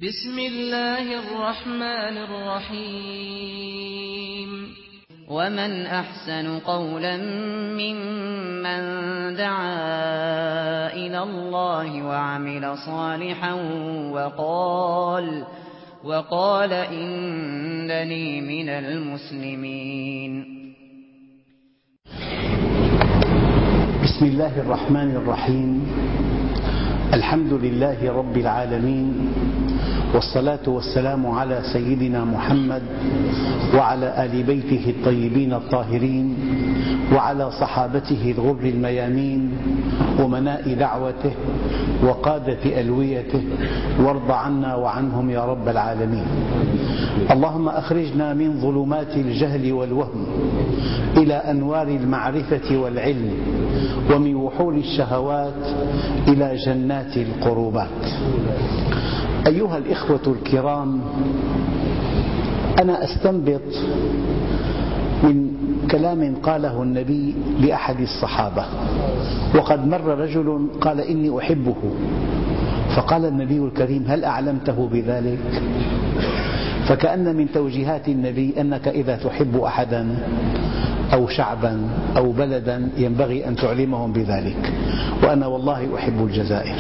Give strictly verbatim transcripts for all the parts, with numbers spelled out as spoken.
بسم الله الرحمن الرحيم ومن أحسن قولا ممن دعا إلى الله وعمل صالحا وقال وقال إنني من المسلمين. بسم الله الرحمن الرحيم. الحمد لله رب العالمين، والصلاة والسلام على سيدنا محمد وعلى آل بيته الطيبين الطاهرين وعلى صحابته الغر الميامين أمناء دعوته وقادة ألويته، وارض عنا وعنهم يا رب العالمين. اللهم أخرجنا من ظلمات الجهل والوهم إلى أنوار المعرفة والعلم، ومن وحول الشهوات إلى جنات القربات. أيها الإخوة الكرام، أنا أستنبط من كلام قاله النبي لأحد الصحابة، وقد مر رجل قال إني أحبه، فقال النبي الكريم هل أعلمته بذلك؟ فكأن من توجيهات النبي أنك إذا تحب أحدا أو شعبا أو بلدا ينبغي أن تعلمهم بذلك. وأنا والله أحب الجزائر،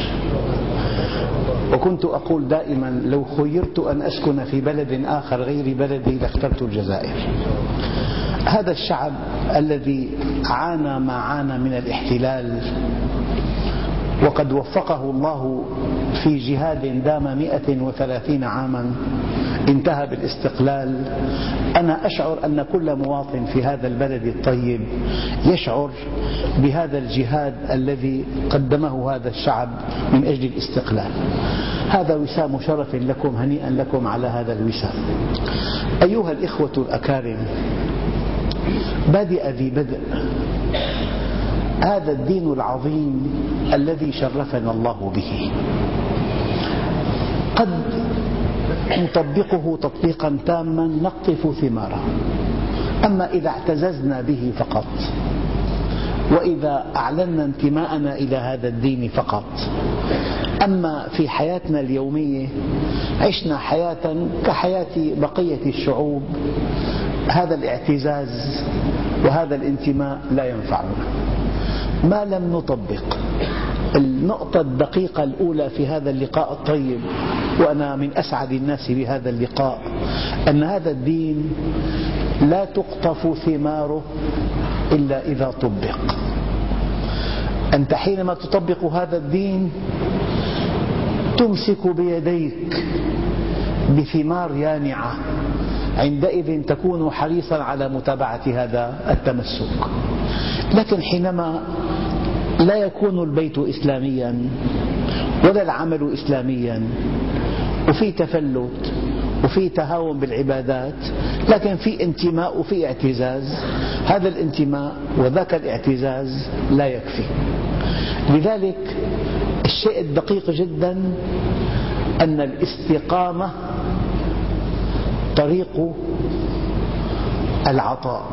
وكنت أقول دائما لو خيرت أن أسكن في بلد آخر غير بلدي لاخترت الجزائر. هذا الشعب الذي عانى ما عانى من الاحتلال، وقد وفقه الله في جهاد دام مئة وثلاثين عاما انتهى بالاستقلال. أنا أشعر أن كل مواطن في هذا البلد الطيب يشعر بهذا الجهاد الذي قدمه هذا الشعب من أجل الاستقلال. هذا وسام شرف لكم، هنيئا لكم على هذا الوسام. أيها الإخوة الأكارم، بادئ ذي بدء، هذا الدين العظيم الذي شرفنا الله به قد نطبقه تطبيقا تاما نقطف ثماره، أما إذا اعتززنا به فقط، وإذا أعلنا انتماءنا إلى هذا الدين فقط، أما في حياتنا اليومية عشنا حياة كحياة بقية الشعوب، هذا الاعتزاز وهذا الانتماء لا ينفعنا ما لم نطبق. النقطة الدقيقة الأولى في هذا اللقاء الطيب، وأنا من أسعد الناس بهذا اللقاء، أن هذا الدين لا تقطف ثماره إلا إذا طبق. أنت حينما تطبق هذا الدين تمسك بيديك بثمار يانعة، عندئذ تكون حريصا على متابعة هذا التمسك. لكن حينما لا يكون البيت إسلاميا ولا العمل إسلاميا، وفي تفلت وفي تهاون بالعبادات، لكن في انتماء وفي اعتزاز، هذا الانتماء وذاك الاعتزاز لا يكفي. لذلك الشيء الدقيق جدا أن الاستقامة طريق العطاء.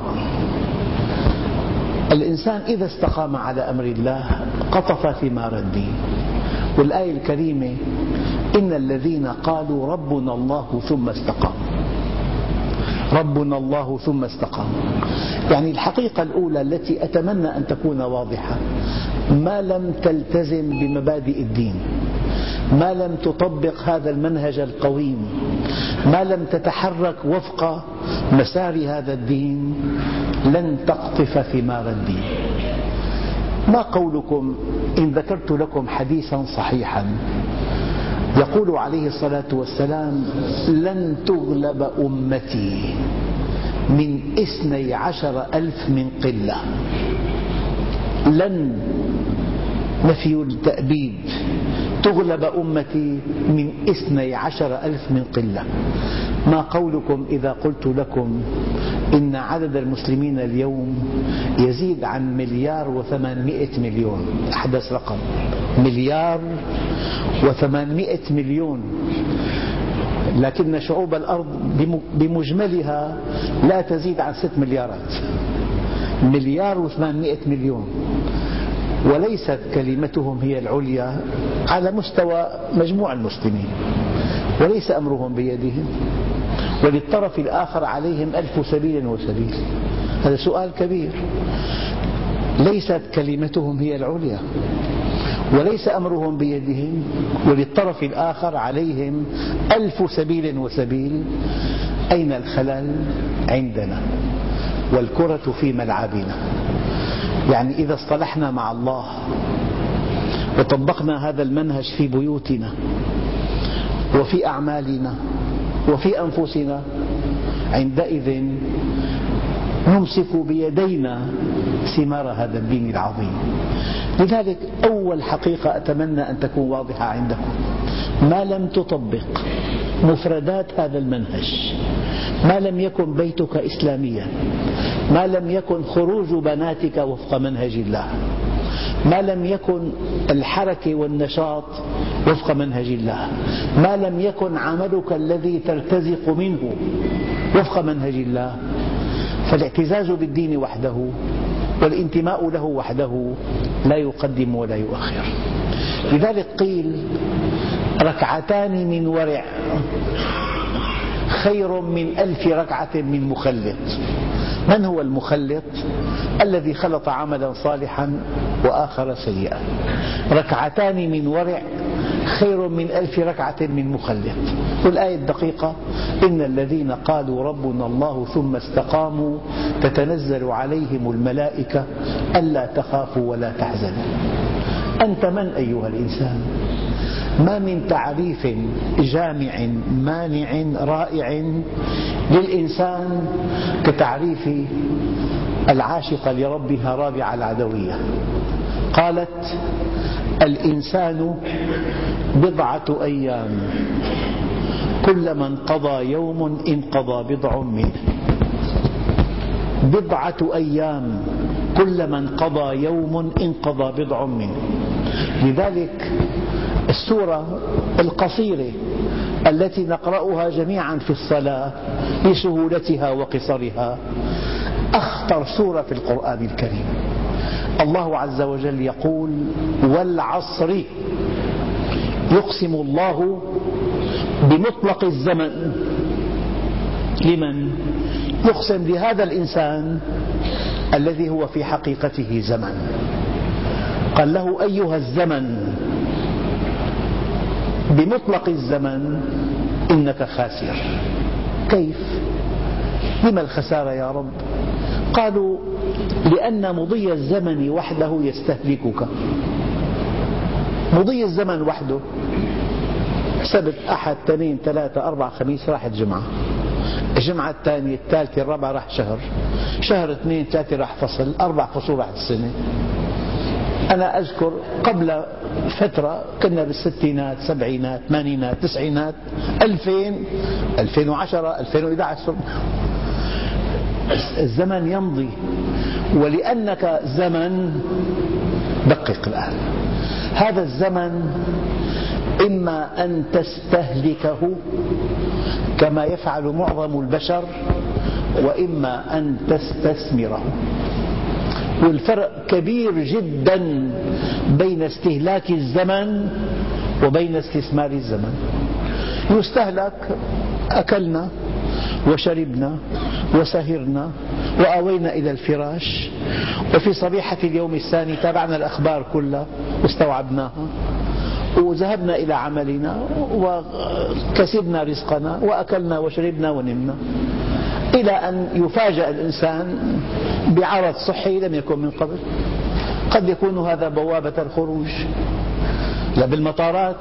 الإنسان إذا استقام على أمر الله قطف ثمار الدين. والآية الكريمة إن الذين قالوا ربنا الله ثم استقاموا، ربنا الله ثم استقاموا، يعني الحقيقة الأولى التي أتمنى أن تكون واضحة: ما لم تلتزم بمبادئ الدين، ما لم تطبق هذا المنهج القويم، ما لم تتحرك وفق مسار هذا الدين، لن تقطف ثمار الدين. ما قولكم إن ذكرت لكم حديثا صحيحا يقول عليه الصلاة والسلام: لن تغلب أمتي من اثني عشر ألف من قلة. لن نفي التأبيد، تغلب أمتي من اثني عشر ألف من قلة. ما قولكم إذا قلت لكم إن عدد المسلمين اليوم يزيد عن مليار وثمانمائة مليون؟ أحدث رقم مليار وثمانمائة مليون، لكن شعوب الأرض بمجملها لا تزيد عن ست مليارات، مليار وثمانمائة مليون. وليست كلمتهم هي العليا على مستوى مجموع المسلمين. وليس أمرهم بيدهم، وللطرف الآخر عليهم ألف سبيل وسبيل. هذا سؤال كبير. ليست كلمتهم هي العليا، وليس أمرهم بيدهم، وللطرف الآخر عليهم ألف سبيل وسبيل. أين الخلل؟ عندنا، والكرة في ملعبنا. يعني إذا اصطلحنا مع الله وطبقنا هذا المنهج في بيوتنا وفي أعمالنا وفي أنفسنا، عندئذ نمسك بيدينا ثمار هذا الدين العظيم. لذلك أول حقيقة أتمنى أن تكون واضحة عندكم: ما لم تطبق مفردات هذا المنهج، ما لم يكن بيتك إسلاميا، ما لم يكن خروج بناتك وفق منهج الله، ما لم يكن الحركة والنشاط وفق منهج الله، ما لم يكن عملك الذي ترتزق منه وفق منهج الله، فالاعتزاز بالدين وحده والانتماء له وحده لا يقدم ولا يؤخر. لذلك قيل: ركعتان من ورع خير من ألف ركعة من مخلط. من هو المخلط؟ الذي خلط عملا صالحا وآخر سيئا. ركعتان من ورع خير من ألف ركعة من مخلط. والآية الدقيقة: إن الذين قالوا ربنا الله ثم استقاموا تتنزل عليهم الملائكة ألا تخافوا ولا تحزنوا. أنت من أيها الإنسان؟ ما من تعريف جامع مانع رائع للإنسان كتعريف العاشقة لربها رابعة العدوية. قالت: الإنسان بضعة أيام كلما انقضى يوم انقضى بضع منه. بضعة أيام كلما انقضى يوم انقضى بضع منه. لذلك السورة القصيرة التي نقرأها جميعا في الصلاة لسهولتها وقصرها أخطر سورة في القرآن الكريم. الله عز وجل يقول: والعصر. يقسم الله بمطلق الزمن. لمن؟ يقسم لهذا الإنسان الذي هو في حقيقته زمن. قال له: أيها الزمن بمطلق الزمن إنك خاسر. كيف؟ لما الخسارة يا رب؟ قالوا: لأن مضي الزمن وحده يستهلكك. مضي الزمن وحده، سبت أحد اثنين ثلاثة أربعة خميس راحت جمعة، الجمعة الثانية الثالثة الرابعة راح شهر، شهر اثنين ثلاثة راح فصل، أربع فصول راحت السنة. أنا أذكر قبل فترة كنا بالستينات سبعينات ثمانينات تسعينات ألفين ألفين وعشرة ألفين وإحدى عشر. الزمن يمضي، ولأنك زمن دقق الآن. هذا الزمن إما أن تستهلكه كما يفعل معظم البشر، وإما أن تستثمره. والفرق كبير جدا بين استهلاك الزمن وبين استثمار الزمن. يستهلك: أكلنا وشربنا وسهرنا وآوينا إلى الفراش، وفي صبيحة اليوم الثاني تابعنا الأخبار كلها واستوعبناها، وذهبنا إلى عملنا وكسبنا رزقنا وأكلنا وشربنا ونمنا، إلى أن يفاجأ الإنسان بعرض صحي لم يكن من قبل. قد يكون هذا بوابة الخروج. لا، بالمطارات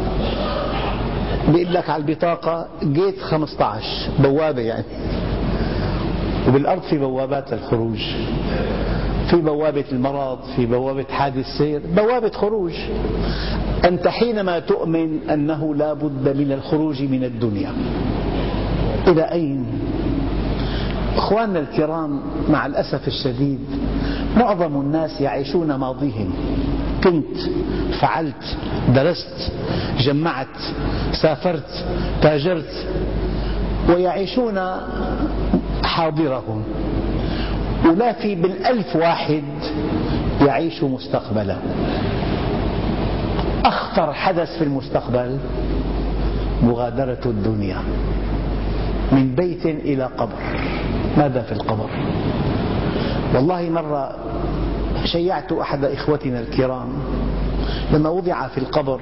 بيقول لك على البطاقة جيت خمسة عشر بوابة يعني، وبالأرض في بوابات الخروج، في بوابة المرض، في بوابة حادث سير، بوابة خروج. أنت حينما تؤمن أنه لا بد من الخروج من الدنيا، إلى أين؟ أخواننا الكرام، مع الأسف الشديد معظم الناس يعيشون ماضيهم. كنت، فعلت، درست، جمعت، سافرت، تاجرت، ويعيشون حاضرهم، ولا في بالألف واحد يعيش مستقبله. أخطر حدث في المستقبل مغادرة الدنيا، من بيت إلى قبر. ماذا في القبر؟ والله مرة شيعت أحد إخوتنا الكرام لما وضع في القبر،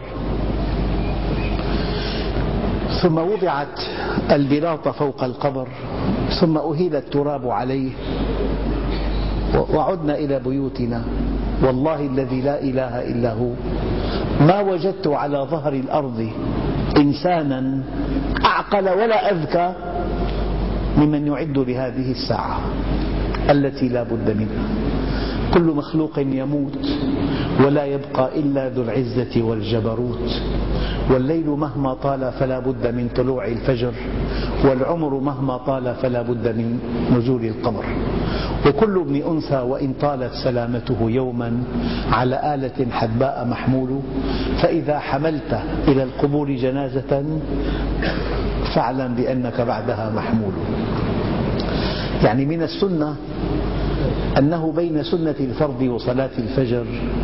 ثم وضعت البلاطة فوق القبر، ثم أهيل التراب عليه، وعدنا إلى بيوتنا. والله الذي لا إله إلا هو ما وجدت على ظهر الأرض إنسانا أعقل ولا أذكى ممن يعد لهذه الساعة التي لا بد منها. كل مخلوق يموت ولا يبقى إلا ذو العزة والجبروت، والليل مهما طال فلا بد من طلوع الفجر، والعمر مهما طال فلا بد من نزول القبر. وكل ابن أنثى وإن طالت سلامته يوما على آلة حدباء محمول، فإذا حملت إلى القبور جنازة فاعلم بأنك بعدها محمول. يعني من السنة أنه بين سنة الفرض وصلاة الفجر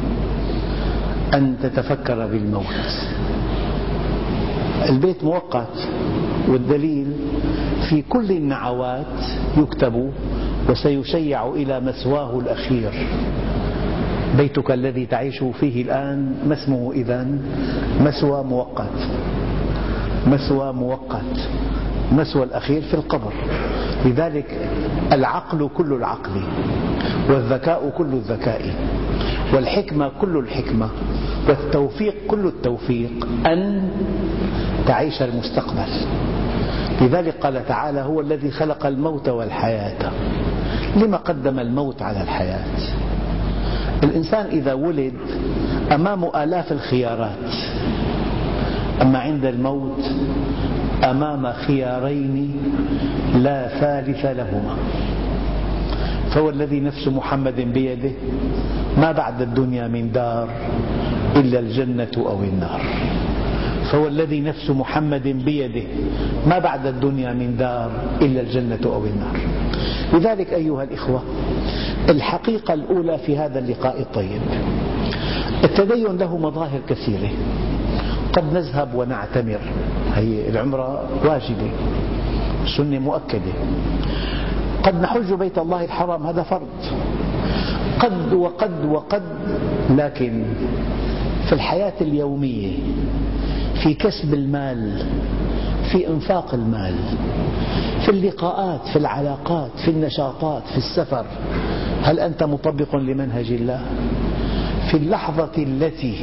أن تتفكر بالموت. البيت مؤقت، والدليل في كل النعوات يكتب وسيشيع إلى مثواه الأخير. بيتك الذي تعيش فيه الآن ما اسمه إذن؟ مثوى مؤقت، مثوى مؤقت، مثوى الأخير في القبر. لذلك العقل كل العقل، والذكاء كل الذكاء، والحكمة كل الحكمة، والتوفيق كل التوفيق أن تعيش المستقبل. لذلك قال تعالى: هو الذي خلق الموت والحياة. لما قدم الموت على الحياة؟ الإنسان إذا ولد أمامه آلاف الخيارات، أما عند الموت أمام خيارين لا ثالث لهما. فهو الذي نفس محمد بيده ما بعد الدنيا من دار إلا الجنة أو النار. فهو الذي نفس محمد بيده ما بعد الدنيا من دار إلا الجنة أو النار. لذلك أيها الإخوة، الحقيقة الأولى في هذا اللقاء الطيب، التدين له مظاهر كثيرة. قد نذهب ونعتمر، هي العمرة واجبة، سنة مؤكدة. قد نحج بيت الله الحرام، هذا فرض. قد وقد وقد لكن في الحياة اليومية، في كسب المال، في إنفاق المال، في اللقاءات، في العلاقات، في النشاطات، في السفر، هل أنت مطبق لمنهج الله؟ في اللحظة التي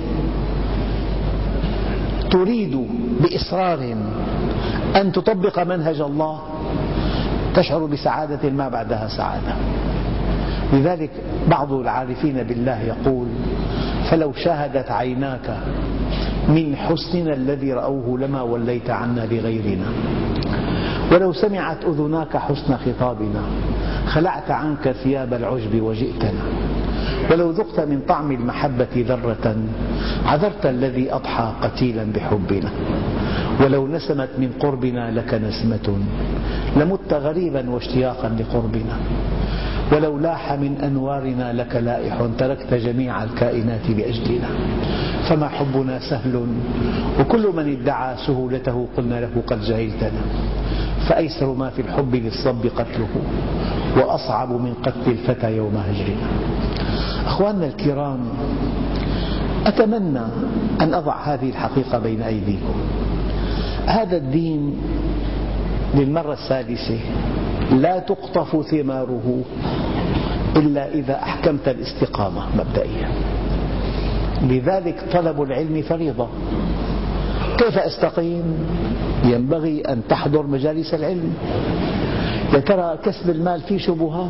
تريد بإصرار أن تطبق منهج الله تشعر بسعادة ما بعدها سعادة. لذلك بعض العارفين بالله يقول: فلو شاهدت عيناك من حسننا الذي رأوه لما وليت عنا لغيرنا، ولو سمعت أذناك حسن خطابنا خلعت عنك ثياب العجب وجئتنا، ولو ذقت من طعم المحبة ذرة عذرت الذي أضحى قتيلا بحبنا، ولو نسمت من قربنا لك نسمة لمت غريبا واشتياقا لقربنا، ولو لاح من أنوارنا لك لائح تركت جميع الكائنات لأجلنا. فما حبنا سهل، وكل من ادعى سهولته قلنا له قد جهلتنا، فأيسر ما في الحب للصب قتله، وأصعب من قتل الفتى يوم هجرنا. أخواننا الكرام، أتمنى أن أضع هذه الحقيقة بين أيديكم. هذا الدين للمرة السادسة لا تقطف ثماره إلا إذا أحكمت الاستقامة مبدئيا. لذلك طلب العلم فريضة. كيف أستقيم؟ ينبغي أن تحضر مجالس العلم. يا ترى كسب المال فيه شبهات؟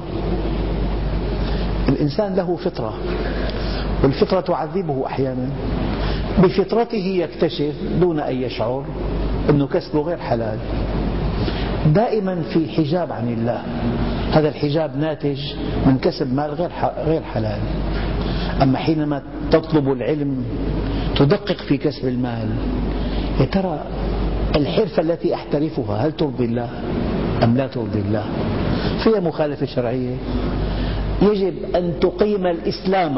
الإنسان له فطرة، والفطرة تعذبه أحيانا. بفطرته يكتشف دون أن يشعر أنه كسبه غير حلال. دائما في حجاب عن الله، هذا الحجاب ناتج من كسب مال غير حلال. أما حينما تطلب العلم تدقق في كسب المال، يا ترى الحرفة التي أحترفها هل ترضي الله أم لا ترضي الله؟ فيها مخالفة شرعية. يجب أن تقيم الإسلام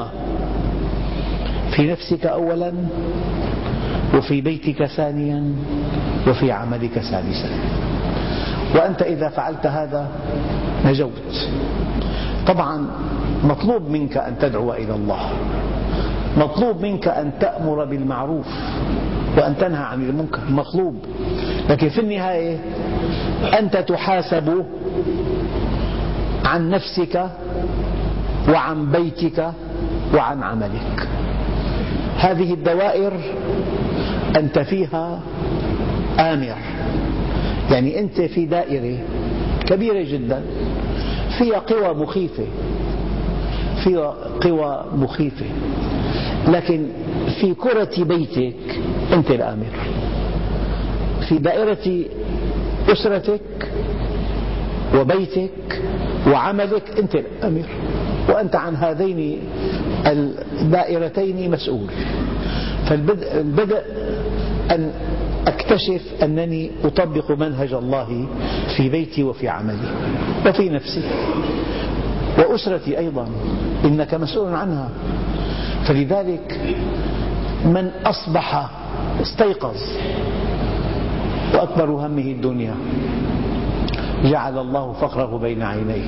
في نفسك أولا، وفي بيتك ثانيا، وفي عملك سادسا. وأنت إذا فعلت هذا نجوت. طبعا مطلوب منك أن تدعو إلى الله، مطلوب منك أن تأمر بالمعروف وأن تنهى عن المنكر، مطلوب، لكن في النهاية أنت تحاسب عن نفسك وعن بيتك وعن عملك. هذه الدوائر أنت فيها آمر، يعني أنت في دائرة كبيرة جدا فيها قوى مخيفة، فيها قوى مخيفة، لكن في كرة بيتك أنت الآمر، في دائرة أسرتك وبيتك وعملك أنت الآمر، وأنت عن هذين الدائرتين مسؤول. فالبدء أن أكتشف أنني أطبق منهج الله في بيتي وفي عملي وفي نفسي وأسرتي أيضا، إنك مسؤول عنها. فلذلك من أصبح استيقظ وأكبر همه الدنيا جعل الله فقره بين عينيه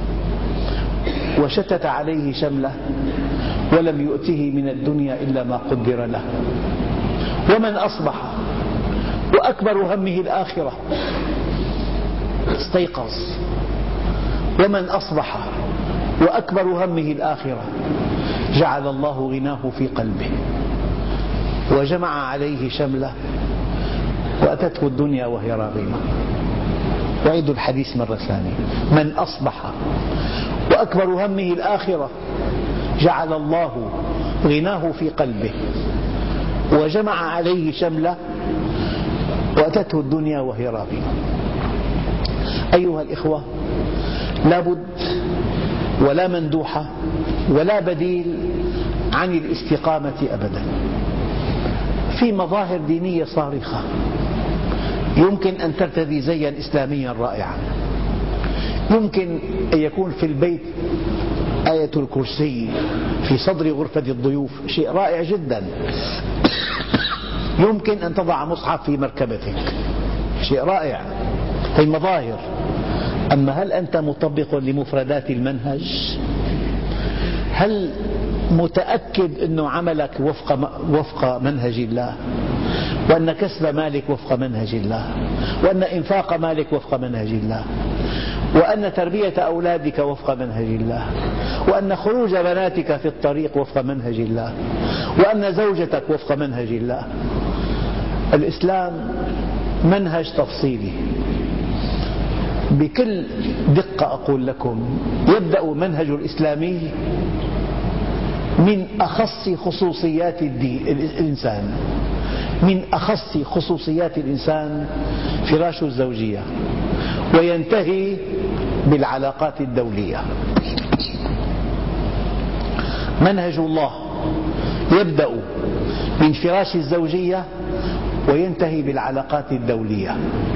وشتت عليه شمله ولم يؤته من الدنيا إلا ما قدر له. ومن أصبح وأكبر همه الآخرة استيقظ. ومن أصبح وأكبر همه الآخرة جعل الله غناه في قلبه وجمع عليه شمله وأتته الدنيا وهي راغمة. أعيد الحديث مرة ثانية: من أصبح وأكبر همه الآخرة جعل الله غناه في قلبه وجمع عليه شمله وأتته الدنيا وهي راغمة. أيها الإخوة، لا بد ولا مندوحة ولا بديل عن الاستقامة أبدا. في مظاهر دينية صارخة يمكن أن ترتدي زيا إسلاميا رائعا، يمكن أن يكون في البيت آية الكرسي في صدر غرفة الضيوف، شيء رائع جدا. يمكن أن تضع مصحف في مركبتك، شيء رائع. هي مظاهر. أما هل أنت مطبق لمفردات المنهج؟ هل متأكد أن عملك وفق, وفق منهج الله، وأن كسب مالك وفق منهج الله، وأن إنفاق مالك وفق منهج الله، وأن تربية أولادك وفق منهج الله، وأن خروج بناتك في الطريق وفق منهج الله، وأن زوجتك وفق منهج الله؟ الإسلام منهج تفصيلي بكل دقة. أقول لكم يبدأ منهج الإسلامي من أخص خصوصيات الإنسان، من أخص خصوصيات الإنسان فراش الزوجية، وينتهي بالعلاقات الدولية. منهج الله يبدأ من فراش الزوجية وينتهي بالعلاقات الدولية.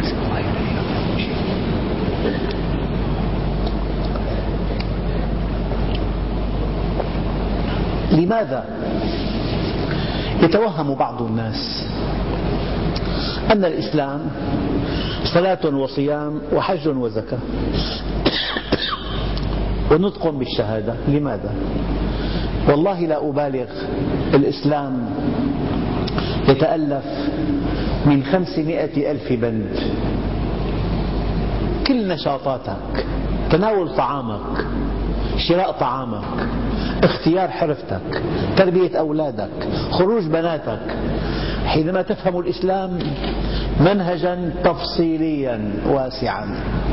لماذا يتوهم بعض الناس أن الإسلام صلاة وصيام وحج وزكاة ونطق بالشهادة؟ لماذا؟ والله لا أبالغ، الإسلام يتألف من خمسمائة ألف بند. كل نشاطاتك، تناول طعامك، شراء طعامك، اختيار حرفتك، تربية أولادك، خروج بناتك، حينما تفهم الإسلام منهجا تفصيليا واسعا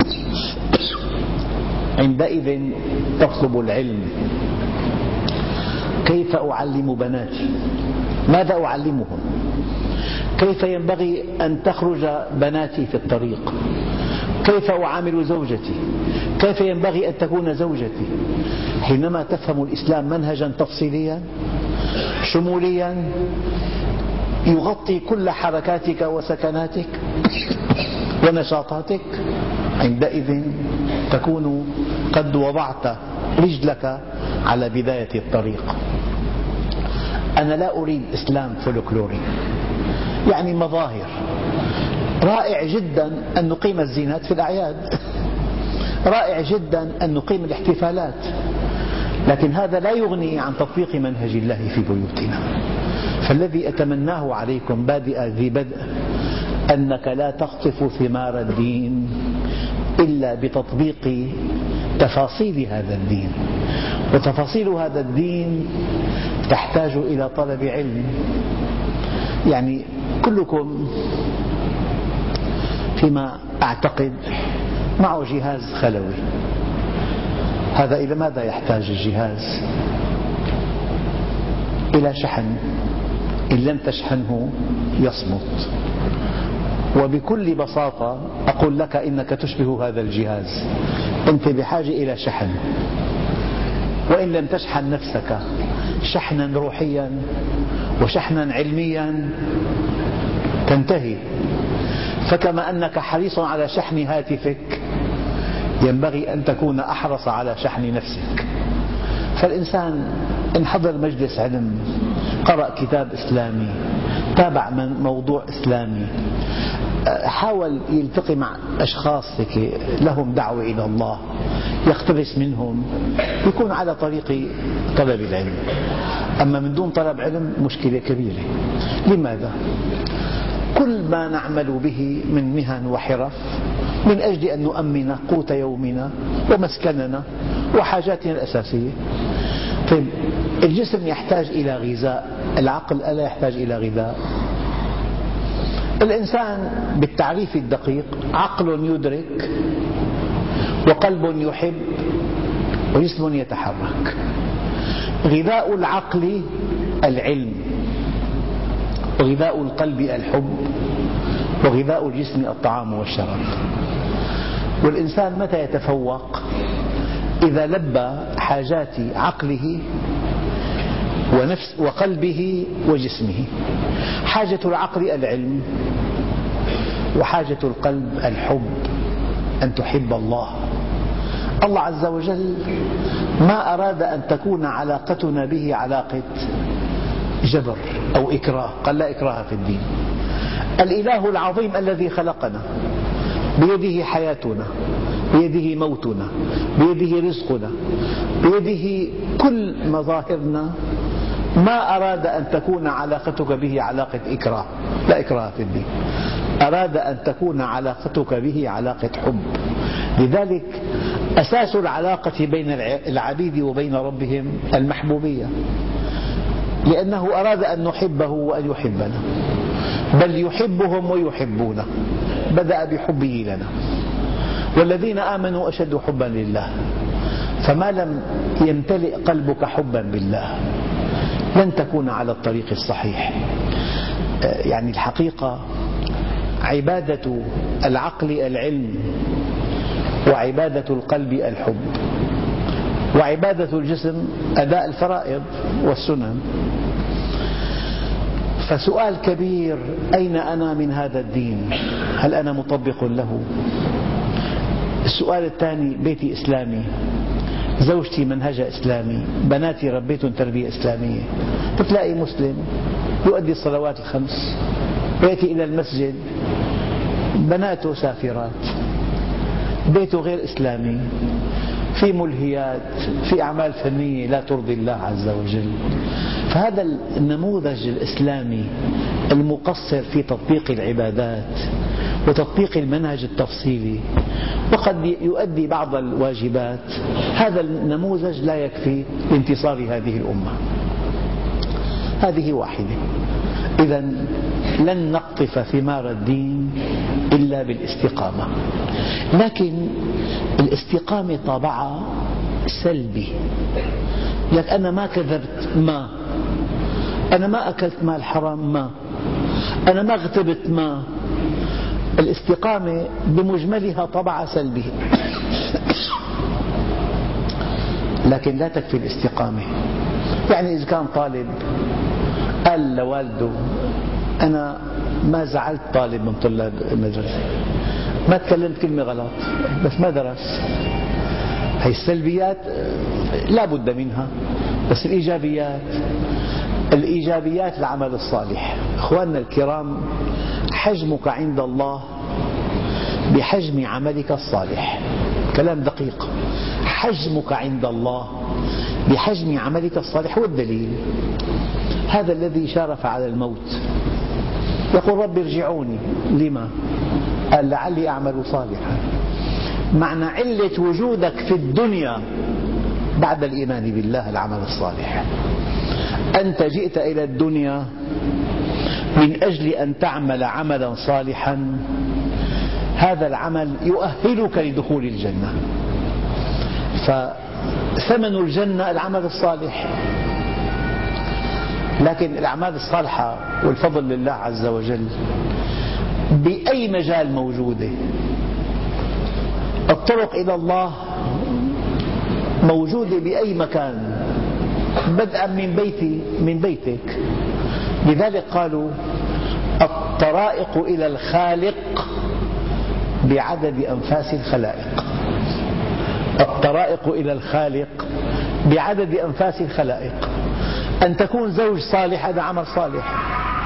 عندئذ تطلب العلم. كيف أعلم بناتي؟ ماذا أعلمهم؟ كيف ينبغي أن تخرج بناتي في الطريق؟ كيف أعامل زوجتي؟ كيف ينبغي أن تكون زوجتي؟ حينما تفهم الإسلام منهجا تفصيليا شموليا يغطي كل حركاتك وسكناتك ونشاطاتك، عندئذ تكون قد وضعت رجلك على بداية الطريق. أنا لا أريد إسلام فولكلوري، يعني مظاهر. رائع جدا أن نقيم الزينات في الأعياد، رائع جدا أن نقيم الاحتفالات، لكن هذا لا يغني عن تطبيق منهج الله في بيوتنا. فالذي أتمناه عليكم بادئ ذي بدء أنك لا تقطف ثمار الدين إلا بتطبيق تفاصيل هذا الدين، وتفاصيل هذا الدين تحتاج إلى طلب علم. يعني كلكم فيما أعتقد معه جهاز خلوي، هذا إلى ماذا يحتاج الجهاز؟ إلى شحن، إن لم تشحنه يصمت. وبكل بساطة أقول لك إنك تشبه هذا الجهاز، أنت بحاجة إلى شحن، وإن لم تشحن نفسك شحنا روحيا وشحنا علميا تنتهي. فكما أنك حريص على شحن هاتفك ينبغي أن تكون أحرص على شحن نفسك. فالإنسان إن حضر مجلس علم، قرأ كتاب إسلامي، تابع من موضوع إسلامي، حاول يلتقي مع أشخاص لهم دعوة إلى الله، يقتبس منهم، يكون على طريق طلب العلم. أما من دون طلب علم مشكلة كبيرة. لماذا؟ كل ما نعمل به من مهن وحرف من أجل أن نؤمن قوت يومنا ومسكننا وحاجاتنا الأساسية. طيب الجسم يحتاج إلى غذاء، العقل ألا يحتاج إلى غذاء؟ الإنسان بالتعريف الدقيق عقل يدرك وقلب يحب وجسم يتحرك. غذاء العقل العلم، وغذاء القلب الحب، وغذاء الجسم الطعام والشراب. والإنسان متى يتفوق؟ إذا لبى حاجات عقله ونفس وقلبه وجسمه. حاجة العقل العلم، وحاجة القلب الحب، أن تحب الله. الله عز وجل ما أراد أن تكون علاقتنا به علاقة جبر أو إكراه، قال لا إكراه في الدين. الإله العظيم الذي خلقنا بيده حياتنا، بيده موتنا، بيده رزقنا، بيده كل مظاهرنا، ما أراد أن تكون علاقتك به علاقة إكراه، لا إكراه في الدين. أراد أن تكون علاقتك به علاقة حب. لذلك أساس العلاقة بين العبيد وبين ربهم المحبوبية، لأنه أراد أن نحبه وأن يحبنا، بل يحبهم ويحبونه، بدأ بحبه لنا. والذين آمنوا أشد حبا لله. فما لم يمتلئ قلبك حبا بالله لن تكون على الطريق الصحيح. يعني الحقيقة عبادة العقل العلم، وعبادة القلب الحب، وعبادة الجسم أداء الفرائض والسنن. فسؤال كبير: أين أنا من هذا الدين؟ هل أنا مطبق له؟ السؤال الثاني: بيتي إسلامي، زوجتي منهجها إسلامي، بناتي ربيتهم تربية إسلامية. بتلاقي مسلم يؤدي الصلوات الخمس، يأتي إلى المسجد، بناته سافرات، بيته غير إسلامي، في ملهيات، في أعمال فنية لا ترضي الله عز وجل. فهذا النموذج الإسلامي المقصر في تطبيق العبادات وتطبيق المنهج التفصيلي، وقد يؤدي بعض الواجبات، هذا النموذج لا يكفي لانتصار هذه الأمة. هذه واحدة. إذا لن نقطف ثمار الدين إلا بالاستقامة. لكن الاستقامة طابعها سلبي. لك أنا ما كذبت، ما أنا ما أكلت مال حرام، ما أنا ما اغتبت، ما الاستقامة بمجملها طبع سلبي. لكن لا تكفي الاستقامة. يعني إذا كان طالب قال لوالده أنا ما زعلت طالب من طلاب المدرسة، ما تكلمت كلمة غلط، بس ما درس. هي السلبيات لا بد منها، بس الإيجابيات الإيجابيات العمل الصالح. أخواننا الكرام، حجمك عند الله بحجم عملك الصالح. كلام دقيق. حجمك عند الله بحجم عملك الصالح. هو الدليل. هذا الذي شارف على الموت يقول رب ارجعوني. لما؟ قال لعلي أعمل صالحا. معنى علة وجودك في الدنيا بعد الإيمان بالله العمل الصالح. أنت جئت إلى الدنيا من أجل أن تعمل عملا صالحا، هذا العمل يؤهلك لدخول الجنة. فثمن الجنة العمل الصالح. لكن الأعمال الصالحة والفضل لله عز وجل بأي مجال موجودة. الطرق إلى الله موجودة بأي مكان، بدءا من بيتي من بيتك. لذلك قالوا الطرائق إلى الخالق بعدد أنفاس الخلائق. الطرائق إلى الخالق بعدد أنفاس الخلائق. أن تكون زوج صالح هذا عمل صالح.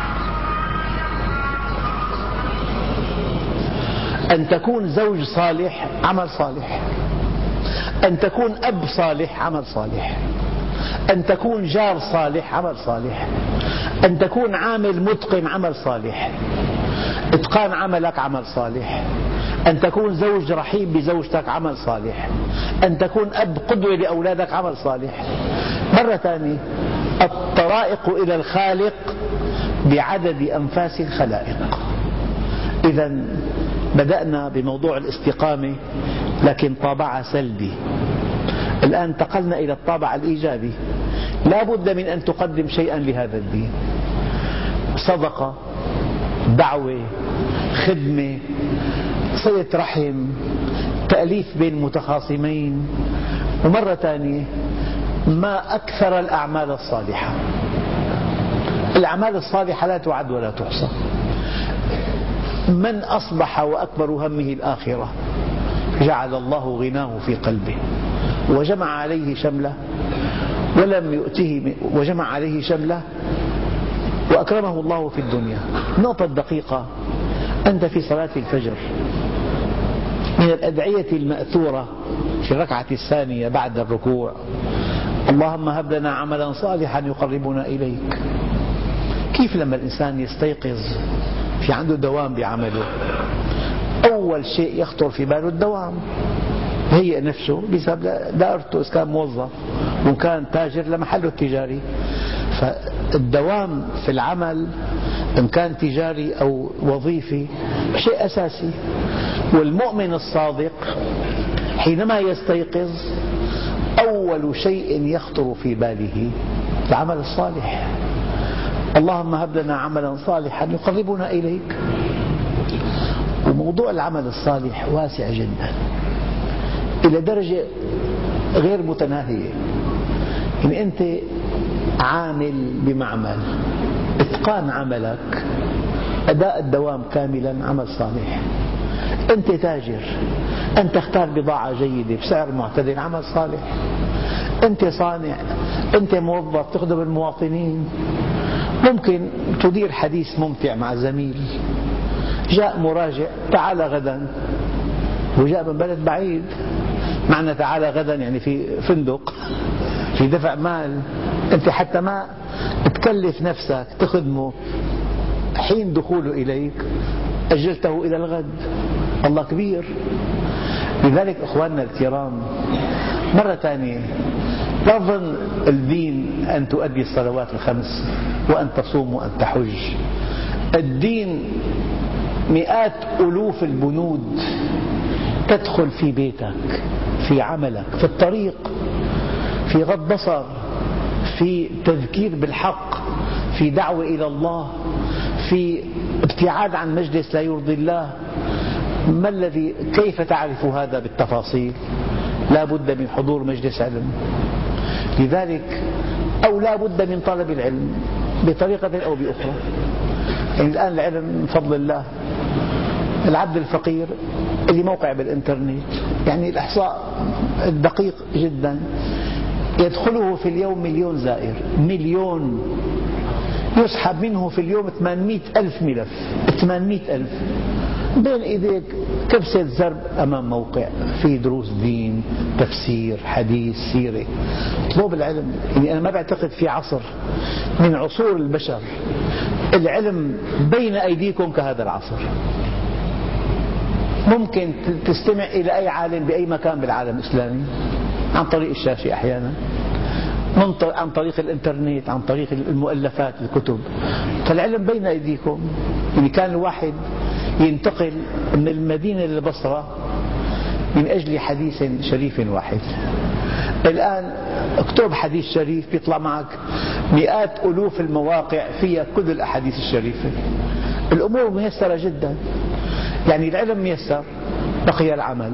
أن تكون زوج صالح عمل صالح. أن تكون أب صالح عمل صالح. أن تكون جار صالح عمل صالح. أن تكون عامل متقن عمل صالح. إتقان عملك عمل صالح. أن تكون زوج رحيم بزوجتك عمل صالح. أن تكون أب قدوة لأولادك عمل صالح. مرة ثانية الطرائق إلى الخالق بعدد أنفاس الخلائق. إذا بدأنا بموضوع الاستقامة لكن طابعها سلبي. الآن انتقلنا إلى الطابع الإيجابي. لا بد من أن تقدم شيئا لهذا الدين. صدقة، دعوة، خدمة، صلة رحم، تأليف بين متخاصمين. ومرة ثانية ما أكثر الأعمال الصالحة. الأعمال الصالحة لا تعد ولا تحصى. من أصبح وأكبر همه الآخرة جعل الله غناه في قلبه وجمع عليه شمله ولم يؤته وجمع عليه شمله وأكرمه الله في الدنيا. نقطة دقيقة. أنت في صلاة الفجر من الأدعية المأثورة في الركعة الثانية بعد الركوع اللهم هب لنا عملا صالحا يقربنا إليك. كيف لما الإنسان يستيقظ في عنده دوام بعمله أول شيء يخطر في باله الدوام. هيئ نفسه بسبب دائرته، إذا كان موظف وإن كان تاجر لمحله التجاري. فالدوام في العمل إن كان تجاري أو وظيفي شيء أساسي. والمؤمن الصادق حينما يستيقظ أول شيء يخطر في باله العمل الصالح. اللهم هب لنا عملا صالحا يقربنا إليك. وموضوع العمل الصالح واسع جدا إلى درجة غير متناهية. إن أنت عامل بمعمل، إتقان عملك، أداء الدوام كاملا عمل صالح. أنت تاجر، أن تختار بضاعة جيدة بسعر معتدل عمل صالح. أنت صانع، أنت موظف تخدم المواطنين. ممكن تدير حديث ممتع مع زميل، جاء مراجع تعال غدا وجاء من بلد بعيد. معنى تعال غدا يعني في فندق، في دفع مال. أنت حتى ما تكلف نفسك تخدمه حين دخوله إليك أجلته إلى الغد. الله كبير. لذلك أخواننا الكرام مرة ثانية لا تظن الدين أن تؤدي الصلوات الخمس وأن تصوم وأن تحج. الدين مئات ألوف البنود تدخل في بيتك، في عملك، في الطريق، في غض بصر، في تذكير بالحق، في دعوة إلى الله، في ابتعاد عن مجلس لا يرضي الله. ما الذي كيف تعرف هذا بالتفاصيل؟ لا بد من حضور مجلس علم. لذلك أو لا بد من طلب العلم بطريقة أو بأخرى. يعني الآن العلم من فضل الله. العبد الفقير اللي موقع بالإنترنت، يعني الإحصاء الدقيق جدا يدخله في اليوم مليون زائر، مليون. يسحب منه في اليوم ثمانمئة ألف ملف، ثمانمئة ألف بين إيديك كبسة زرب أمام موقع فيه دروس دين، تفسير، حديث، سيرة. اطلب العلم. يعني أنا ما بعتقد في عصر من عصور البشر العلم بين أيديكم كهذا العصر. ممكن تستمع إلى أي عالم بأي مكان بالعالم الإسلامي عن طريق الشاشة أحيانا، عن طريق الإنترنت، عن طريق المؤلفات، الكتب. فالعلم بين أيديكم. يعني كان الواحد ينتقل من المدينة للبصرة من أجل حديث شريف واحد. الآن اكتب حديث شريف بيطلع معك مئات ألوف المواقع فيها كل الأحاديث الشريفة. الأمور ميسرة جدا. يعني العلم ميسر، بقي العمل.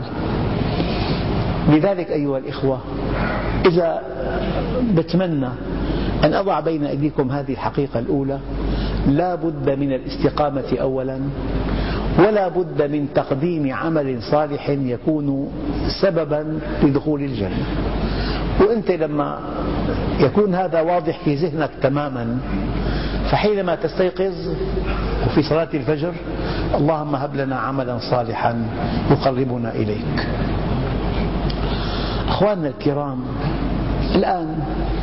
لذلك أيها الإخوة، إذا بتمنى أن أضع بين أيديكم هذه الحقيقة الأولى، لا بد من الاستقامة أولا، ولا بد من تقديم عمل صالح يكون سببا لدخول الجنة. وأنت لما يكون هذا واضح في ذهنك تماما، فحينما تستيقظ وفي صلاة الفجر اللهم هب لنا عملا صالحا يقربنا إليك. أخواننا الكرام، الآن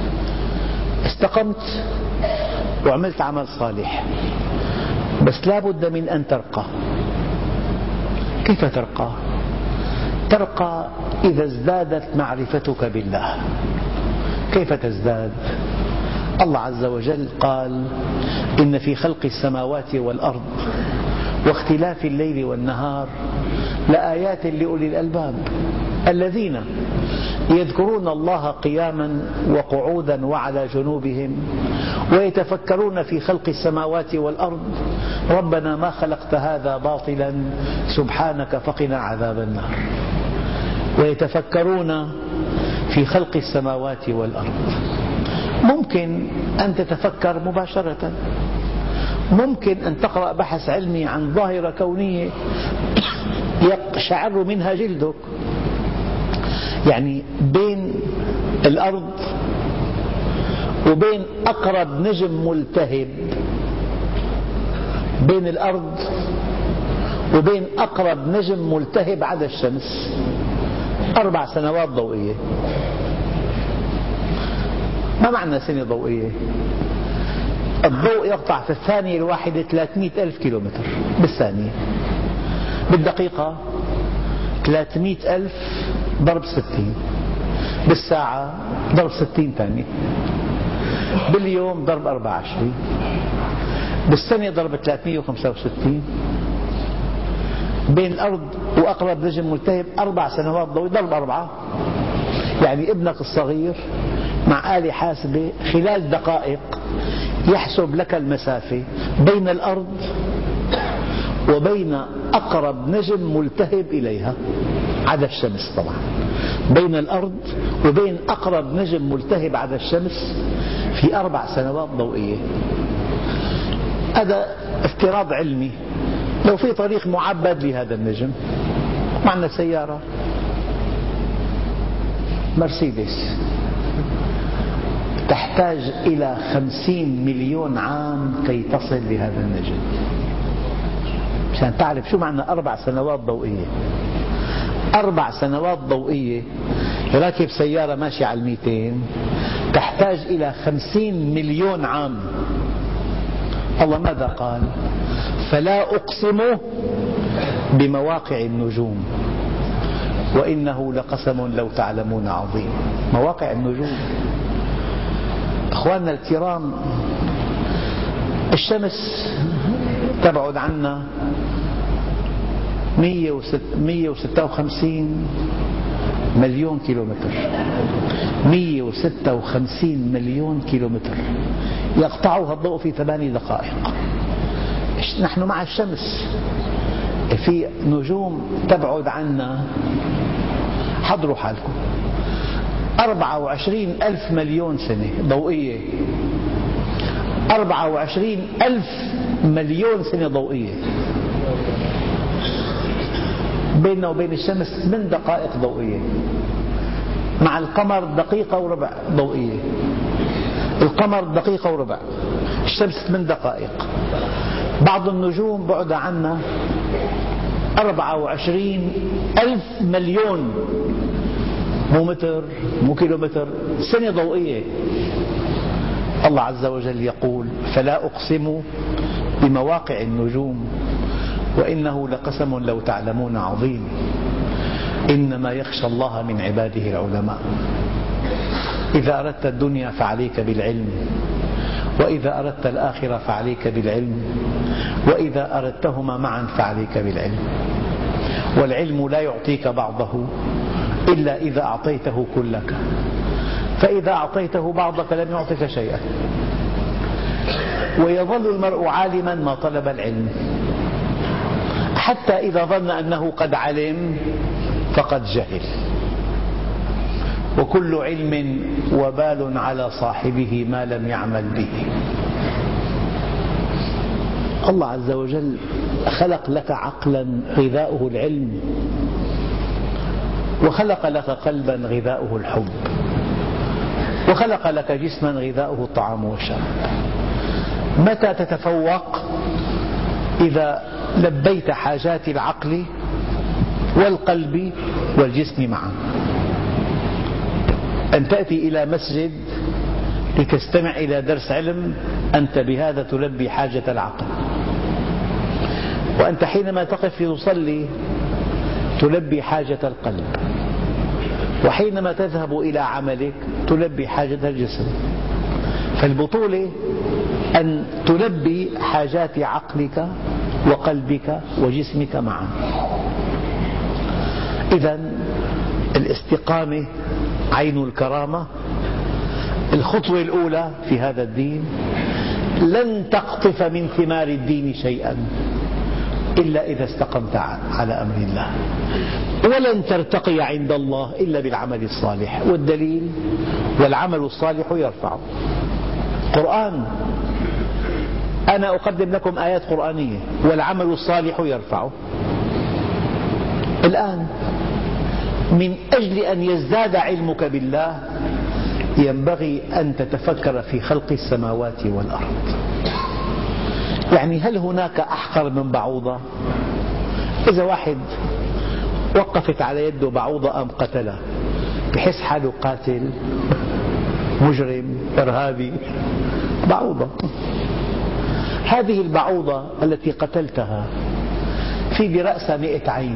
استقمت وعملت عمل صالح، بس لا بد من أن ترقى. كيف ترقى؟ ترقى إذا ازدادت معرفتك بالله. كيف تزداد؟ الله عز وجل قال: إن في خلق السماوات والأرض واختلاف الليل والنهار لآيات لأولي الألباب الذين يذكرون الله قياما وقعودا وعلى جنوبهم ويتفكرون في خلق السماوات والأرض ربنا ما خلقت هذا باطلا سبحانك فقنا عذاب النار. ويتفكرون في خلق السماوات والأرض. ممكن أن تتفكر مباشرة، ممكن أن تقرأ بحث علمي عن ظاهرة كونية يقشعر منها جلدك. يعني بين الأرض وبين أقرب نجم ملتهب، بين الأرض وبين أقرب نجم ملتهب على الشمس أربع سنوات ضوئية. ما معنى سنة ضوئية؟ الضوء يقطع في الثانية الواحدة ثلاثمئة ألف كيلومتر بالثانية، بالدقيقة ثلاثمئة ألف ضرب ستين، بالساعة ضرب ستين ثانية، باليوم ضرب أربعة وعشرين، بالسنة ضرب ثلاثمئة وخمسة وستين. بين الأرض وأقرب نجم ملتهب أربع سنوات ضوئية ضرب أربعة. يعني ابنك الصغير مع آلة حاسبة خلال دقائق يحسب لك المسافة بين الأرض وبين أقرب نجم ملتهب إليها عدا الشمس. طبعا بين الأرض وبين أقرب نجم ملتهب عدا الشمس في أربع سنوات ضوئية. هذا افتراض علمي. لو في طريق معبد لهذا النجم، معنا سيارة مرسيدس تحتاج إلى خمسين مليون عام كي تصل لهذا النجم، عشان تعرف شو معنى أربع سنوات ضوئية. أربع سنوات ضوئية راكب سيارة ماشية على الميتين تحتاج إلى خمسين مليون عام. الله ماذا قال؟ فلا أقسم بمواقع النجوم وإنه لقسم لو تعلمون عظيم. مواقع النجوم. أخواننا الكرام، الشمس تبعد عنا مئة وستة وخمسين مليون كيلومتر. مئة وستة وخمسين مليون كيلومتر يقطعها الضوء في ثماني دقائق. نحن مع الشمس في نجوم تبعد عنا، حضروا حالكم، أربعة وعشرين ألف مليون سنة ضوئية. أربعة وعشرين ألف مليون سنة ضوئية. بيننا وبين الشمس من دقائق ضوئية. مع القمر دقيقة وربع ضوئية. القمر دقيقة وربع، الشمس من دقائق. بعض النجوم بعد عنا أربعة وعشرين ألف مليون، مو متر مو كيلومتر، سنة ضوئية. الله عز وجل يقول: فلا أقسم بمواقع النجوم وإنه لقسم لو تعلمون عظيم إنما يخشى الله من عباده العلماء. إذا أردت الدنيا فعليك بالعلم، وإذا أردت الآخرة فعليك بالعلم، وإذا أردتهما معا فعليك بالعلم. والعلم لا يعطيك بعضه إلا إذا أعطيته كلك، فإذا أعطيته بعضك لم يعطك شيئا. ويظل المرء عالما ما طلب العلم، حتى إذا ظن أنه قد علم فقد جهل. وكل علم وبال على صاحبه ما لم يعمل به. الله عز وجل خلق لك عقلا غذاؤه العلم، وخلق لك قلبا غذاؤه الحب، وخلق لك جسما غذاؤه الطعام والشراب. متى تتفوق؟ إذا لبيت حاجات العقل والقلب والجسم معا. أن تأتي إلى مسجد لتستمع إلى درس علم، أنت بهذا تلبي حاجة العقل. وأنت حينما تقف لتصلي تلبي حاجة القلب، وحينما تذهب إلى عملك تلبي حاجة الجسم. فالبطولة أن تلبي حاجات عقلك وقلبك وجسمك معا. إذن الاستقامة عين الكرامة. الخطوة الأولى في هذا الدين: لن تقطف من ثمار الدين شيئا إلا إذا استقمت على أمر الله، ولن ترتقي عند الله إلا بالعمل الصالح. والدليل: والعمل الصالح يرفعه. قرآن، أنا أقدم لكم آيات قرآنية. والعمل الصالح يرفعه. الآن من أجل أن يزداد علمك بالله ينبغي أن تتفكر في خلق السماوات والأرض. يعني هل هناك أحقر من بعوضة؟ إذا واحد وقفت على يده بعوضة أم قتله بحس حاله قاتل مجرم إرهابي. بعوضة. هذه البعوضة التي قتلتها في برأسها مئة عين.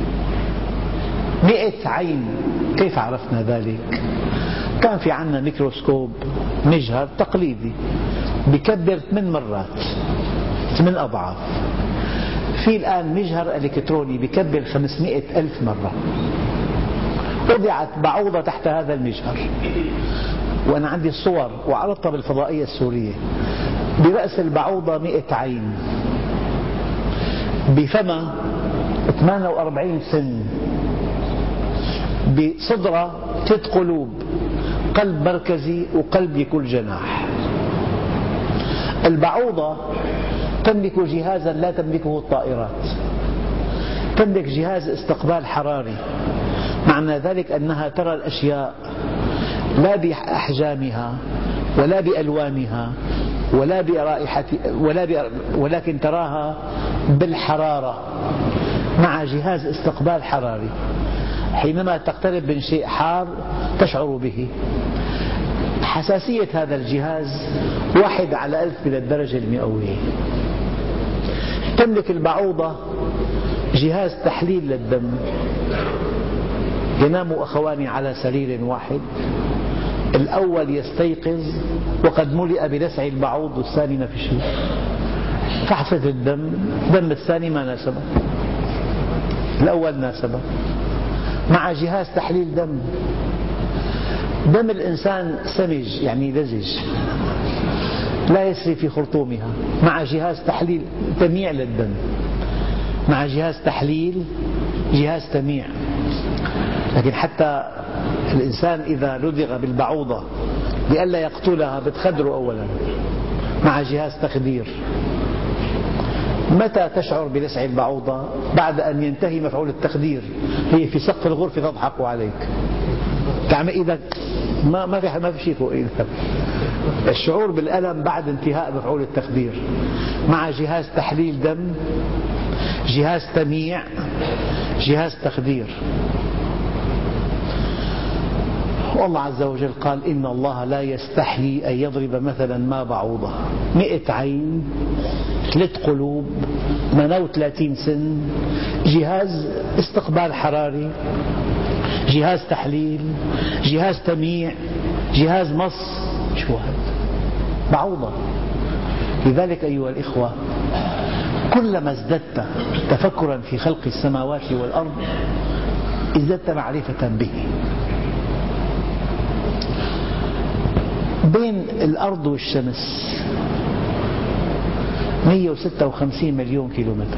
مئة عين. كيف عرفنا ذلك؟ كان في عندنا ميكروسكوب مجهر تقليدي بكبر ثمان مرات، ثمان أضعاف. في الآن مجهر إلكتروني بكبر خمسمئة ألف مرة. وضعت بعوضة تحت هذا المجهر، وأنا عندي الصور وعرضتها بالفضائية السورية. برأس البعوضة مئة عين، بفمها ثمانية وأربعين سن، بصدرها ثلاث قلوب، قلب مركزي وقلب لكل جناح. البعوضة تملك جهازا لا تملكه الطائرات، تملك جهاز استقبال حراري. معنى ذلك أنها ترى الأشياء لا بأحجامها ولا بألوانها ولا برائحة ولا ولكن تراها بالحرارة، مع جهاز استقبال حراري. حينما تقترب من شيء حار تشعر به. حساسية هذا الجهاز واحد على ألف من الدرجة المئوية. تملك البعوضة جهاز تحليل للدم. ينام أخوان على سرير واحد، الأول يستيقظ وقد ملئ بلسع البعوض والثاني ما في شيء. فحصة الدم، دم الثاني ما ناسبه، الأول ناسبه. مع جهاز تحليل دم. دم الإنسان سمج يعني لزج لا يسري في خرطومها، مع جهاز تحليل تمييع للدم، مع جهاز تحليل جهاز تمييع. لكن حتى الإنسان إذا لدغ بالبعوضة لئلا يقتلها بتخدره أولا، مع جهاز تخدير. متى تشعر بلسع البعوضة؟ بعد أن ينتهي مفعول التخدير، هي في سقف الغرفة تضحك عليك، تعمل إيدك ما ما في ما في شيء فوق إيدك. الشعور بالألم بعد انتهاء مفعول التخدير، مع جهاز تحليل دم. جهاز تمييع، جهاز تخدير. والله عز وجل قال إن الله لا يستحيي أن يضرب مثلا ما بعوضة، مئة عين، ثلاث قلوب، ثمانية وثلاثين سن، جهاز استقبال حراري، جهاز تحليل، جهاز تمييع، جهاز مص، شو هذا؟ بعوضة. لذلك أيها الإخوة، كلما ازددت تفكرا في خلق السماوات والأرض ازددت معرفة به. بين الأرض والشمس مئة وستة وخمسين مليون كيلومتر،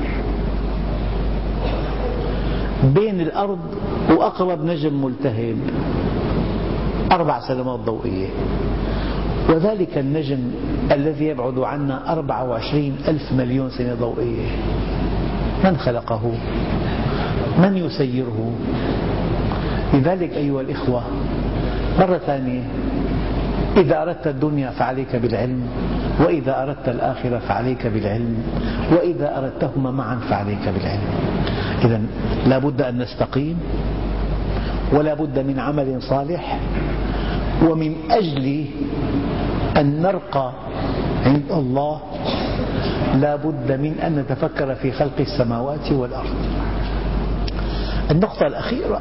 بين الأرض وأقرب نجم ملتهب أربع سنوات ضوئية، وذلك النجم الذي يبعد عنا أربعة وعشرين ألف مليون سنة ضوئية، من خلقه؟ من يسيره؟ لذلك أيها الإخوة، مرة ثانية، إذا أردت الدنيا فعليك بالعلم، وإذا أردت الآخرة فعليك بالعلم، وإذا أردتهما معا فعليك بالعلم. إذن لا بد أن نستقيم، ولا بد من عمل صالح، ومن أجل أن نرقى عند الله لا بد من أن نتفكر في خلق السماوات والأرض. النقطة الأخيرة،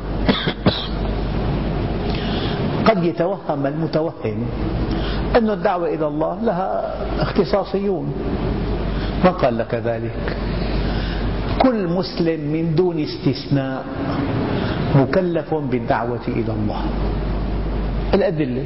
قد يتوهم المتوهم أن الدعوة إلى الله لها اختصاصيون. من قال لك ذلك؟ كل مسلم من دون استثناء مكلف بالدعوة إلى الله. الأدلة: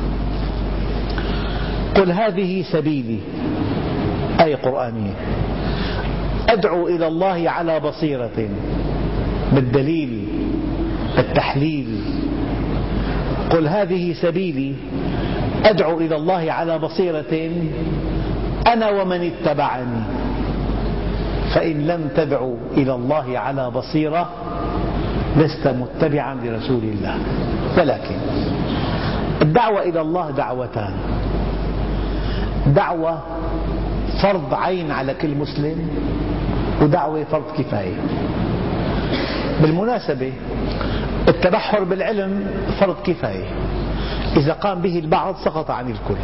قل هذه سبيلي، آية قرآنية، أدعو إلى الله على بصيرة، بالدليل، بالتحليل. قل هذه سبيلي أدعو إلى الله على بصيرة أنا ومن اتبعني، فإن لم تدعو إلى الله على بصيرة لست متبعا لرسول الله. ولكن الدعوة إلى الله دعوتان: دعوة فرض عين على كل مسلم، ودعوة فرض كفاية. بالمناسبة، التبحر بالعلم فرض كفاية، إذا قام به البعض سقط عن الكل.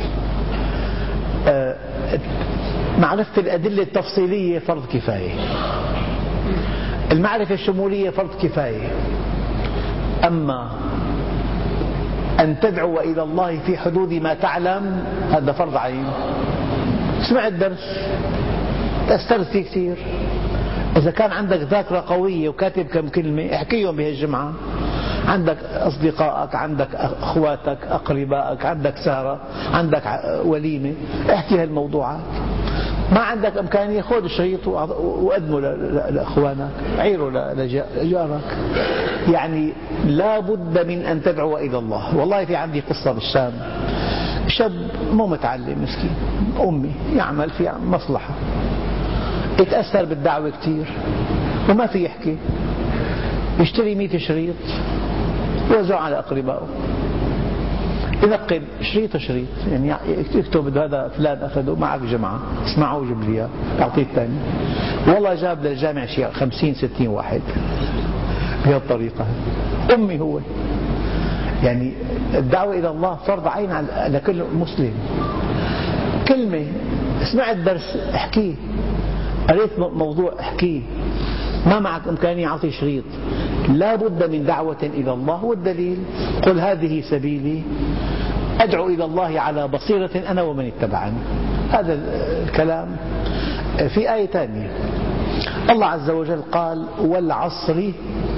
معرفة الأدلة التفصيلية فرض كفاية، المعرفة الشمولية فرض كفاية. أما أن تدعو إلى الله في حدود ما تعلم هذا فرض عين. اسمع الدرس، تأثرت فيه كثير، إذا كان عندك ذاكرة قوية وكاتب كم كلمة احكيهم بهالجمعة، عندك أصدقائك، عندك أخواتك، أقربائك، عندك سهرة، عندك وليمة، احكي هالموضوعات. ما عندك إمكانية خذ الشريط وقدمه لأخوانك، عيره لجارك. يعني لا بد من أن تدعو إلى الله. والله في عندي قصة بالشام، شاب مو متعلم مسكين، أمي، يعمل في مصلحة، يتأثر بالدعوة كثير وما في يحكي، يشتري مئة شريط يوزعه على أقربائه، ينقل شريط شريط، يعني يكتب هذا فلان أخذه معك جمعة اسمعوا وجيب لي إياه، أعطيه الثاني. والله جاب للجامع شيء خمسين ستين واحد بهالطريقة. أمي هو. يعني الدعوة إلى الله فرض عين على كل مسلم. كلمة، اسمع الدرس احكيه، قريت موضوع احكيه، ما معك إمكانية أعطي شريط. لا بد من دعوة إلى الله، والدليل: قل هذه سبيلي أدعو إلى الله على بصيرة أنا ومن اتبعني. هذا الكلام. في آية ثانية الله عز وجل قال: والعصر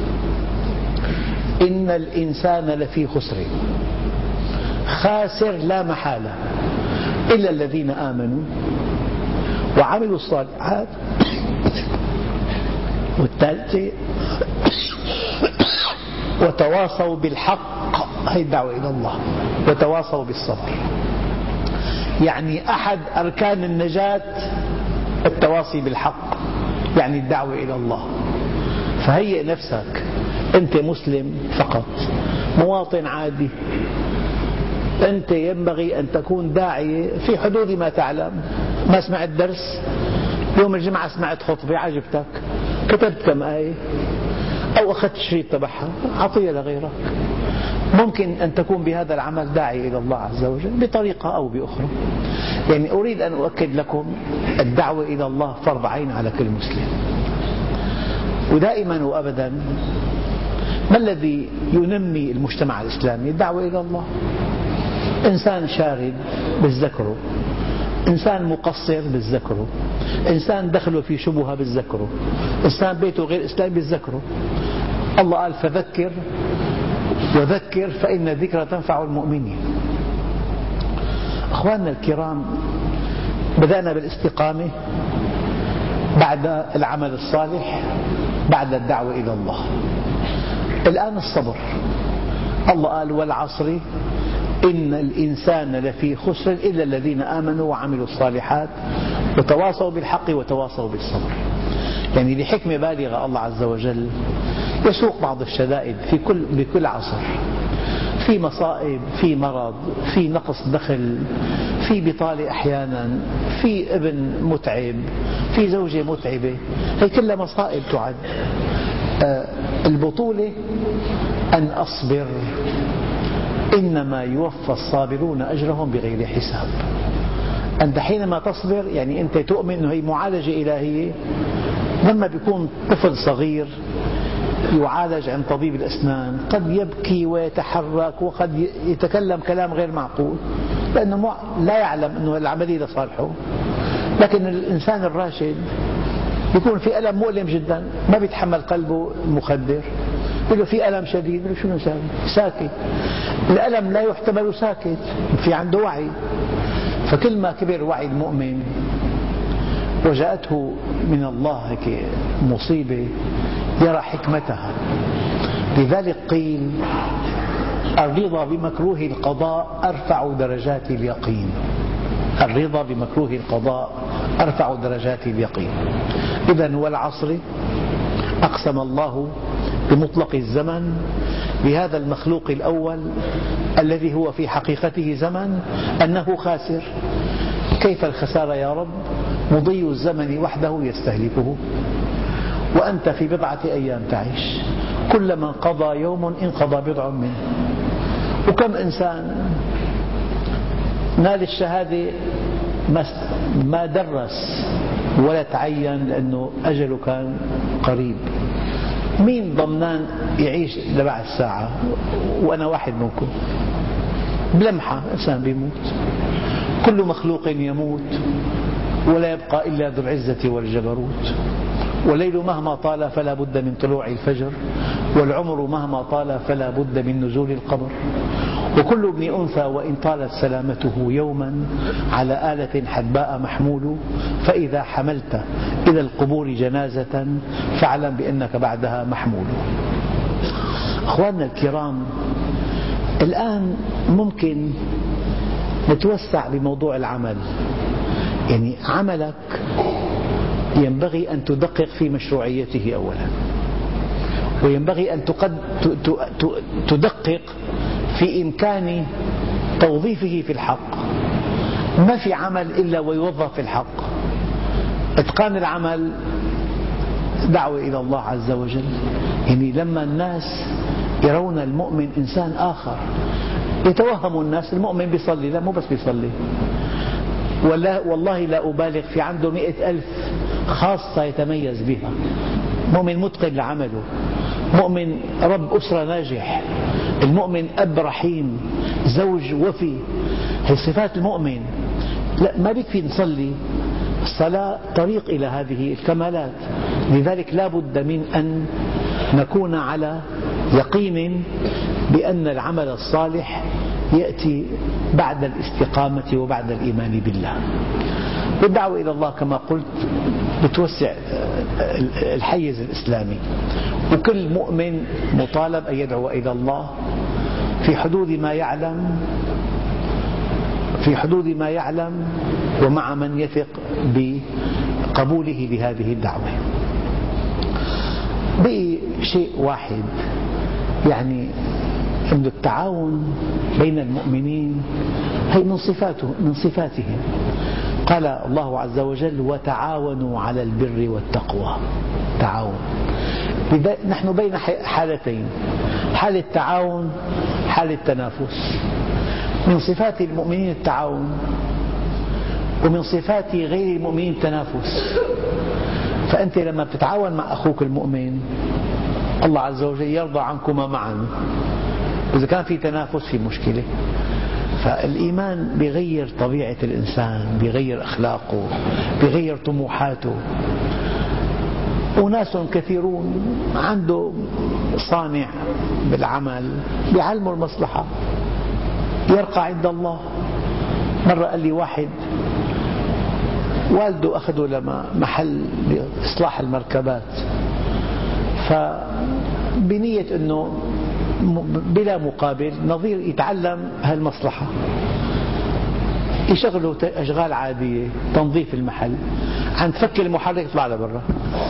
إن الإنسان لفي خسر، خاسر لا محالة إلا الذين آمنوا وعملوا الصالحات. والثالثة: وتواصوا بالحق، هي الدعوة إلى الله، وتواصوا بالصبر. يعني أحد أركان النجاة التواصي بالحق، يعني الدعوة إلى الله. فهيئ نفسك، أنت مسلم فقط، مواطن عادي، أنت ينبغي أن تكون داعية في حدود ما تعلم. ما سمعت درس يوم الجمعة سمعت خطبة عجبتك، كتبت كم آية أو أخذت شريط تبعها عطية لغيرك. ممكن أن تكون بهذا العمل داعي إلى الله عز وجل بطريقة أو بأخرى. يعني أريد أن أؤكد لكم الدعوة إلى الله فرض عين على كل مسلم. ودائما وأبدا ما الذي ينمي المجتمع الإسلامي؟ الدعوة إلى الله. إنسان شارد بالذكره، إنسان مقصر بالذكره، إنسان دخله في شبهة بالذكره، إنسان بيته غير إسلامي بالذكره. الله قال فذكر وذكر فإن الذكرى تنفع المؤمنين. أخواننا الكرام، بدأنا بالاستقامة، بعد العمل الصالح، بعد الدعوة إلى الله. الآن الصبر. الله قال والعصر إن الإنسان لفي خسر إلا الذين آمنوا وعملوا الصالحات وتواصوا بالحق وتواصوا بالصبر. يعني لحكمة بالغة الله عز وجل يسوق بعض الشدائد في كل بكل عصر، في مصائب، في مرض، في نقص دخل، في بطالة أحيانا، في ابن متعب، في زوجة متعبة، هي كلها مصائب تعد. البطولة أن أصبر، إنما يوفى الصابرون أجرهم بغير حساب. أنت حينما تصبر يعني أنت تؤمن أنه هي معالجة إلهية. لما بيكون طفل صغير يعالج عند طبيب الأسنان قد يبكي ويتحرك وقد يتكلم كلام غير معقول لأنه لا يعلم أنه العملية لصالحه. لكن الإنسان الراشد يكون في ألم مؤلم جدا، ما بيتحمل قلبه المخدر، يقول له في ألم شديد، شو نسوي؟ ساكت. الألم لا يحتمل ساكت، في عنده وعي. فكل ما كبر وعي المؤمن وجاءته من الله هيك مصيبة يرى حكمتها. لذلك قيل الرضا بمكروه القضاء أرفع درجات اليقين. الرضا بمكروه القضاء أرفع درجات اليقين. إذن والعصر أقسم الله بمطلق الزمن بهذا المخلوق الأول الذي هو في حقيقته زمن أنه خاسر. كيف الخسارة يا رب؟ مضي الزمن وحده يستهلكه وأنت في بضعة أيام تعيش، كلما انقضى يوم انقضى بضع منه. وكم إنسان نال الشهادة ما درس ولا تعين لأنه أجله كان قريب. مين ضمنان يعيش لبعد ساعة؟ وأنا واحد منكم، بلمحة إنسان بيموت. كل مخلوق يموت ولا يبقى إلا ذو العزة والجبروت. والليل مهما طال فلا بد من طلوع الفجر، والعمر مهما طال فلا بد من نزول القبر. وكل ابن أنثى وإن طالت سلامته يوما على آلة حدباء محمول، فإذا حملت إلى القبور جنازة فاعلم بأنك بعدها محمول. أخواننا الكرام، الآن ممكن نتوسع بموضوع العمل. يعني عملك ينبغي أن تدقق في مشروعيته أولا، وينبغي أن تدقق في إمكان توظيفه في الحق. ما في عمل إلا ويوظف في الحق. إتقان العمل دعوة إلى الله عز وجل. يعني لما الناس يرون المؤمن إنسان آخر يتوهم الناس المؤمن بيصلي، لا مو بس بيصلي، والله لا أبالغ، في عنده مئة ألف خاصة يتميز بها. مؤمن متقن لعمله، مؤمن رب أسرة ناجح، المؤمن أب رحيم، زوج وفي. هي صفات المؤمن. لا ما بيكفي نصلي، الصلاة طريق إلى هذه الكمالات. لذلك لا بد من أن نكون على يقين بأن العمل الصالح يأتي بعد الاستقامة وبعد الإيمان بالله. والدعوة إلى الله كما قلت بتوسع الحيز الإسلامي، وكل مؤمن مطالب أن يدعو إلى الله في حدود ما يعلم في حدود ما يعلم ومع من يثق بقبوله لهذه الدعوة. بقي شيء واحد، يعني أن التعاون بين المؤمنين هي من صفاته من صفاتهم. قال الله عز وجل وتعاونوا على البر والتقوى. تعاون. نحن بين حالتين، حالة تعاون، حالة تنافس. من صفات المؤمنين التعاون، ومن صفات غير المؤمنين التنافس. فأنت لما تتعاون مع أخوك المؤمن الله عز وجل يرضى عنكما معا. إذا كان في تنافس في مشكلة. فالإيمان بيغير طبيعة الإنسان، بيغير أخلاقه، بيغير طموحاته. أناس كثيرون عنده صانع بالعمل بيعلموا المصلحة يرقى عند الله. مرة قال لي واحد والده أخذه لما محل لإصلاح المركبات، فبنية أنه بلا مقابل نظير يتعلم هالمصلحة، يشغله أشغال عادية، تنظيف المحل، عند فك المحرك يطلع لبرا.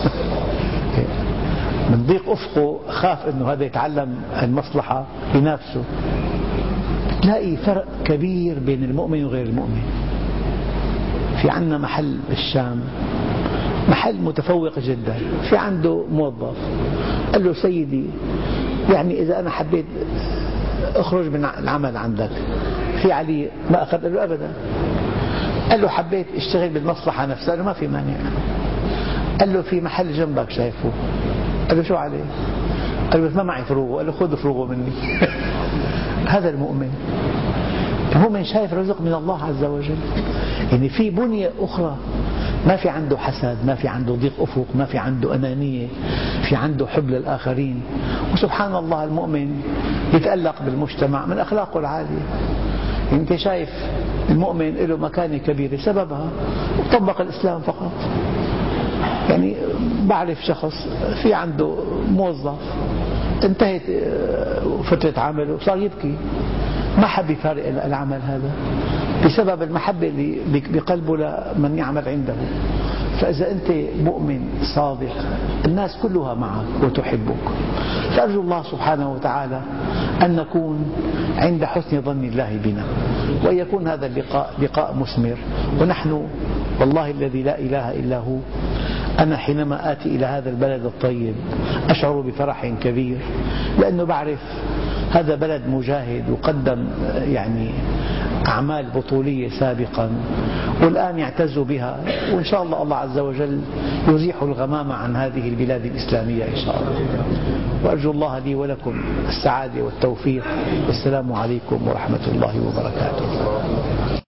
من ضيق أفقه خاف أنه هذا يتعلم المصلحة بنفسه. تلاقي فرق كبير بين المؤمن وغير المؤمن. في عندنا محل بالشام، محل متفوق جدا، في عنده موظف قال له سيدي يعني إذا أنا حبيت أخرج من العمل عندك في علي ما أخذ؟ قال له أبدا. قال له حبيت اشتغل بالمصلحة نفسها؟ قال له ما في مانع. قال له في محل جنبك شايفه؟ قال له شو عليه؟ قال له بس ما معي فروغه. قال له خذ فروغه مني. هذا المؤمن. المؤمن شايف رزق من الله عز وجل، يعني في بنية أخرى، ما في عنده حسد، ما في عنده ضيق أفق، ما في عنده أنانية، في عنده حب للآخرين. وسبحان الله المؤمن يتألق بالمجتمع من أخلاقه العالية. يعني أنت شايف المؤمن له مكانة كبيرة سببها طبق الإسلام فقط. يعني بعرف شخص في عنده موظف انتهت فترة عمله وصار يبكي، ما حب يفارق العمل هذا بسبب المحبة اللي بقلبه لمن يعمل عنده. فإذا أنت مؤمن صادق الناس كلها معك وتحبك. فأرجو الله سبحانه وتعالى أن نكون عند حسن ظن الله بنا، وأن يكون هذا اللقاء لقاء مثمر. ونحن والله الذي لا إله إلا هو أنا حينما آتي إلى هذا البلد الطيب أشعر بفرح كبير، لأنه بعرف هذا بلد مجاهد وقدم يعني أعمال بطولية سابقا والآن يعتز بها، وإن شاء الله الله عز وجل يزيح الغمام عن هذه البلاد الإسلامية إن شاء الله. وأرجو الله لي ولكم السعادة والتوفيق. والسلام عليكم ورحمة الله وبركاته.